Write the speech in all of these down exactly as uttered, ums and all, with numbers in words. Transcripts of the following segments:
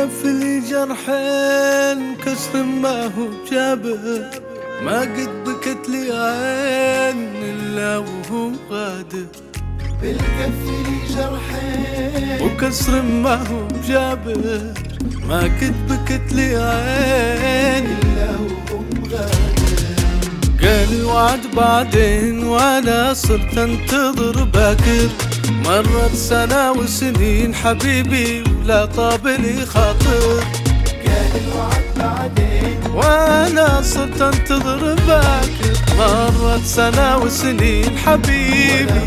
بالكف لي جرحين كسر ما هو جابر، ما قد بكت لي عين إلا وهو غادر. بالكف لي جرحين وكسر ما هو جابر، ما قد بكت لي عين إلا وهو غادر. قال الوعد بعدين وانا صرت انتظر باكر، مرت سنة وسنين حبيبي ولا طاب لي خاطر. قال الوعد بعدين وانا صرت انتظر باكر، مرت سنة وسنين حبيبي.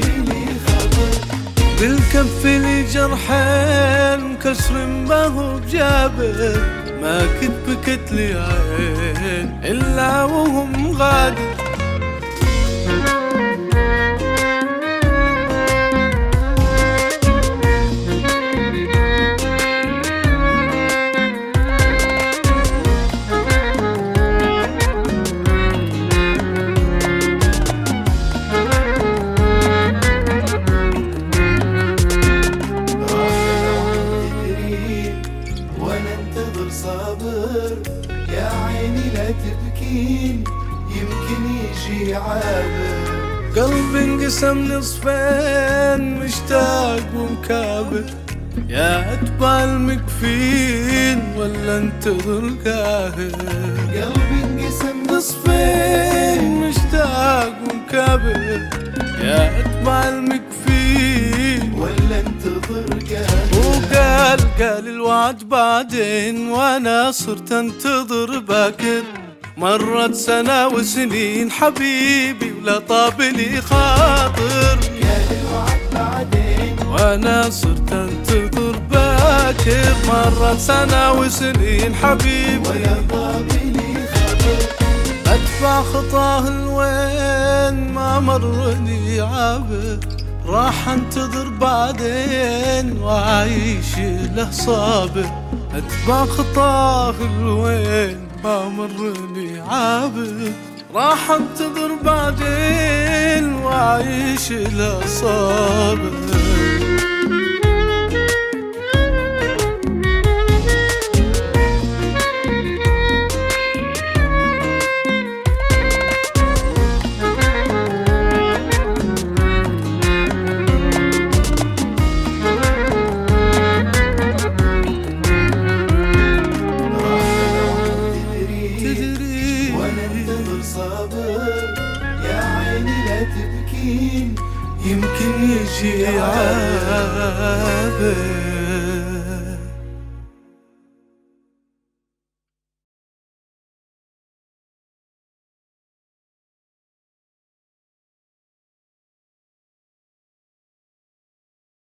بالكف لي جرحين كسر ما هو بجابر، ما كنت بكت لي عين إلا وهم غادر. صابر يا عيني لا تبكين يمكن يجي عابر. قلبي انقسم نصفين مشتاق ومكابر، يا اتبع المكفين ولا انتظر قاهر. قلبي انقسم نصفين مشتاق ومكابر، يا اتبع المكفين ولا انتظر قاهر. وقال قال الوعد بعدين وانا صرت انتظر باكر، مرت سنة وسنين حبيبي ولا طاب لي خاطر. قال الوعد بعدين وانا صرت انتظر باكر، مرت سنة وسنين حبيبي ولا طاب لي خاطر. ادفع خطاه الوين ما مرني عابر، راح انتظر بعدين وعايش له صابر. اتبع خطاه الوين ما مرني عابر، راح انتظر بعدين وعايش له صابر. صابر يا عيني لا تبكين يمكن يجي عابر.